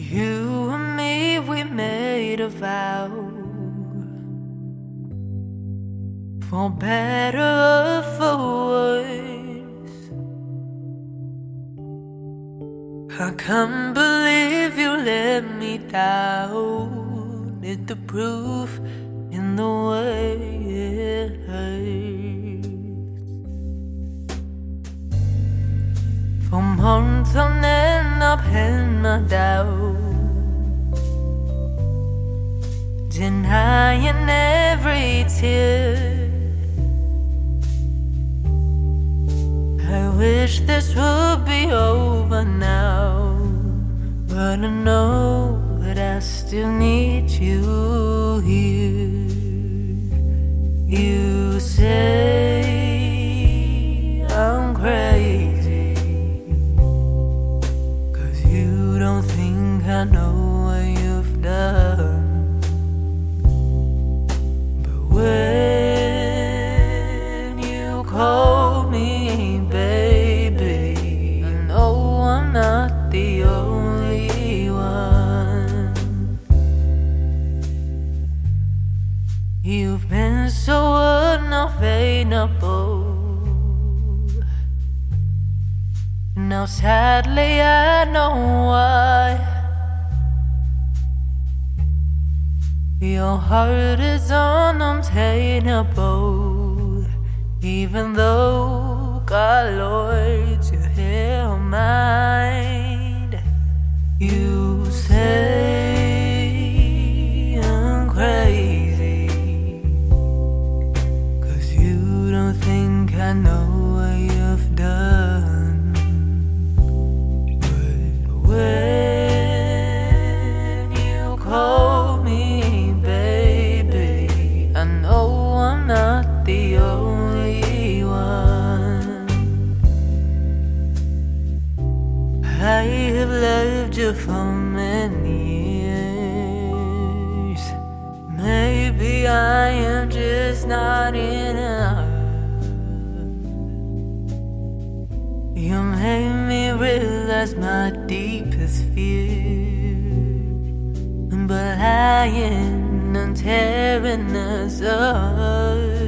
You and me, we made a vow, for better or for worse. I can't believe you let me down. It's the proof in the way it hurts. For months on end I've held my doubt, denying every tear. I wish this would be over now, but I know that I still need you here. You say I'm crazy, 'cause you don't think I know what you've done. But when you call me baby, I know I'm not the only one. You've been so unavailable. Now sadly I know why. Your heart is unobtainable, even though, God Lord, you hear mine. You say I'm crazy, 'cause you don't think I know what you've done. But when you call me baby, I know I'm not the only one. I have loved you for many years. Maybe I am just not enough. You made me realize my deepest fear, but lying and tearing us up.